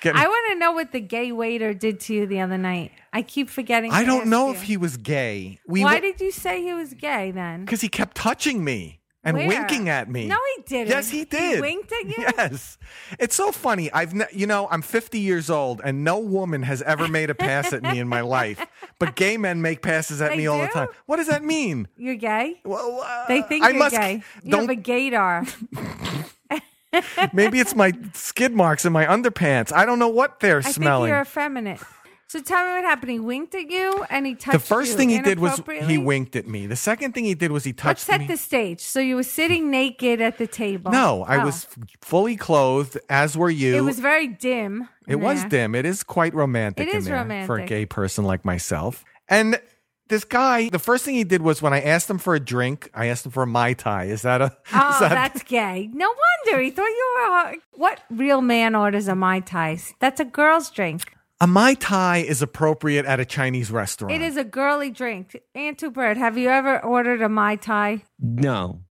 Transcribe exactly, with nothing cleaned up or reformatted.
getting. I want to know what the gay waiter did to you the other night. I keep forgetting. I to don't ask know you. if he was gay. We Why w- did you say he was gay then? Because he kept touching me and Where? winking at me. No, he didn't. Yes, he did. He winked at you? Yes. It's so funny. I've, ne- you know, I'm fifty years old, and no woman has ever made a pass at me in my life. But gay men make passes at They me all the do? time. What does that mean? You're gay? Well, uh, They think I you're must, gay. You Don't, have a gaydar. maybe it's my skid marks in my underpants. I don't know what they're I smelling. think you're effeminate. So tell me what happened. He winked at you and he touched The first you thing he did was inappropriately? he winked at me. The second thing he did was he Let's touched set me. the stage. So you were sitting naked at the table. No, I Oh. was f- fully clothed, as were you. It was very dim. It in was there. dim. It is quite romantic It in is there for a romantic. gay person like myself. And this guy, the first thing he did was when I asked him for a drink, I asked him for a Mai Tai. Is that a... Oh, is that, that's gay. No wonder. He thought you were... a- What real man orders a Mai Tai? That's a girl's drink. A Mai Tai is appropriate at a Chinese restaurant. It is a girly drink. Aunt Two Bird, have you ever ordered a Mai Tai? No.